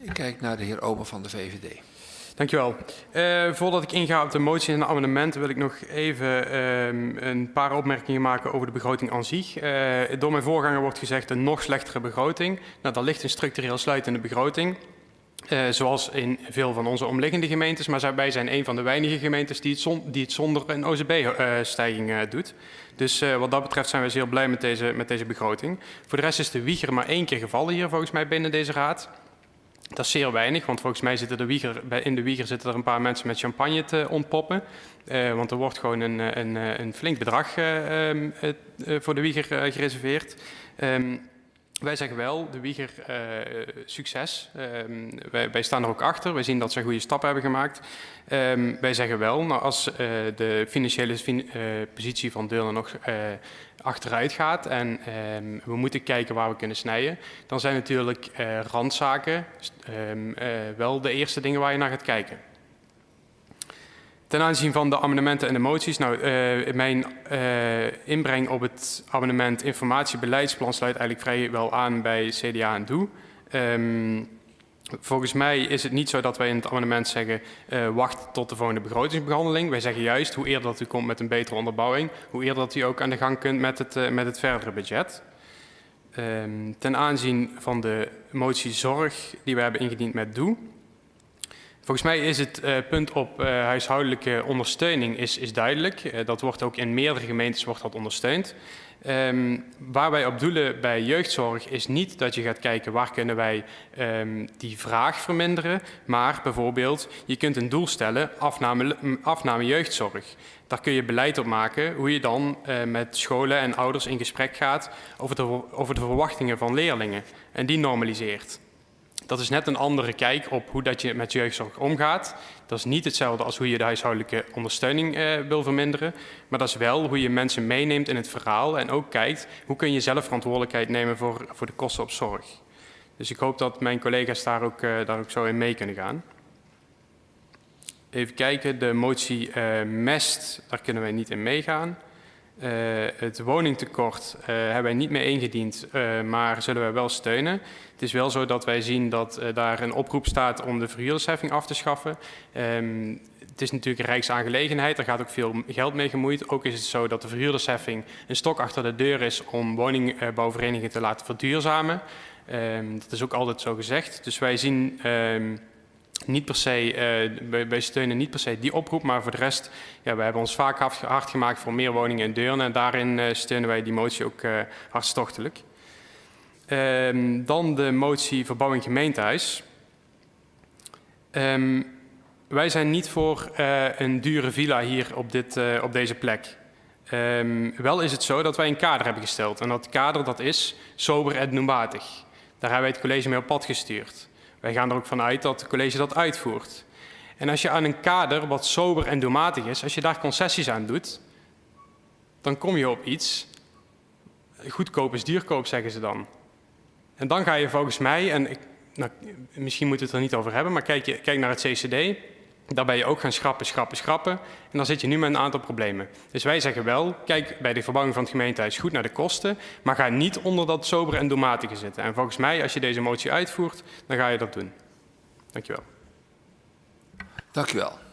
Ik kijk naar de heer Omen van de VVD. Dankjewel. Voordat ik inga op de motie en de amendementen wil ik nog even een paar opmerkingen maken over de begroting aan zich. Door mijn voorganger wordt gezegd een nog slechtere begroting. Nou, daar ligt een structureel sluitende begroting. Zoals in veel van onze omliggende gemeentes. Maar wij zijn een van de weinige gemeentes die het zonder een OZB-stijging doet. Dus wat dat betreft zijn we zeer blij met deze begroting. Voor de rest is de wieger maar 1 keer gevallen hier volgens mij binnen deze raad. Dat is zeer weinig, want volgens mij zitten in de wieger zitten er een paar mensen met champagne te ontpoppen. Want er wordt gewoon een flink bedrag voor de wieger gereserveerd. Wij zeggen wel, de wieger, succes. Wij staan er ook achter. Wij zien dat ze goede stappen hebben gemaakt. Wij zeggen wel, nou, als de financiële positie van Deurne nog achteruit gaat en we moeten kijken waar we kunnen snijden, dan zijn natuurlijk randzaken wel de eerste dingen waar je naar gaat kijken. Ten aanzien van de amendementen en de moties, nou, mijn inbreng op het amendement informatiebeleidsplan sluit eigenlijk vrijwel aan bij CDA en DOE. Volgens mij is het niet zo dat wij in het amendement zeggen wacht tot de volgende begrotingsbehandeling. Wij zeggen juist hoe eerder dat u komt met een betere onderbouwing, hoe eerder dat u ook aan de gang kunt met het verdere budget. Ten aanzien van de motie zorg die we hebben ingediend met DOE. Volgens mij is het punt op huishoudelijke ondersteuning is duidelijk. Dat wordt ook in meerdere gemeentes ondersteund. Waar wij op doelen bij jeugdzorg is niet dat je gaat kijken waar kunnen wij die vraag verminderen. Maar bijvoorbeeld, je kunt een doel stellen, afname jeugdzorg. Daar kun je beleid op maken hoe je dan met scholen en ouders in gesprek gaat over de verwachtingen van leerlingen. En die normaliseert. Dat is net een andere kijk op hoe dat je met jeugdzorg omgaat. Dat is niet hetzelfde als hoe je de huishoudelijke ondersteuning wil verminderen. Maar dat is wel hoe je mensen meeneemt in het verhaal en ook kijkt hoe kun je zelf verantwoordelijkheid nemen voor de kosten op zorg. Dus ik hoop dat mijn collega's daar ook zo in mee kunnen gaan. Even kijken, de motie mest, daar kunnen wij niet in meegaan. Het woningtekort hebben wij niet mee ingediend, maar zullen wij wel steunen. Het is wel zo dat wij zien dat daar een oproep staat om de verhuurdersheffing af te schaffen. Het is natuurlijk een rijksaangelegenheid, daar gaat ook veel geld mee gemoeid. Ook is het zo dat de verhuurdersheffing een stok achter de deur is om woningbouwverenigingen te laten verduurzamen. Dat is ook altijd zo gezegd. Dus wij zien niet per se, wij steunen niet per se die oproep, maar voor de rest, ja, we hebben ons vaak hard gemaakt voor meer woningen in Deurne en daarin steunen wij die motie ook hartstochtelijk. Dan de motie verbouwing gemeentehuis. Wij zijn niet voor een dure villa hier op deze plek. Wel is het zo dat wij een kader hebben gesteld en dat kader dat is sober en doelmatig. Daar hebben wij het college mee op pad gestuurd. Wij gaan er ook vanuit dat het college dat uitvoert. En als je aan een kader wat sober en doelmatig is, als je daar concessies aan doet, dan kom je op iets. Goedkoop is duurkoop, zeggen ze dan. En dan ga je volgens mij, en misschien moeten we het er niet over hebben, maar kijk naar het CCD. Daar ben je ook gaan schrappen. En dan zit je nu met een aantal problemen. Dus wij zeggen wel, kijk bij de verbouwing van het gemeentehuis goed naar de kosten, maar ga niet onder dat sobere en doelmatige zitten. En volgens mij, als je deze motie uitvoert, dan ga je dat doen. Dank je wel. Dank u wel.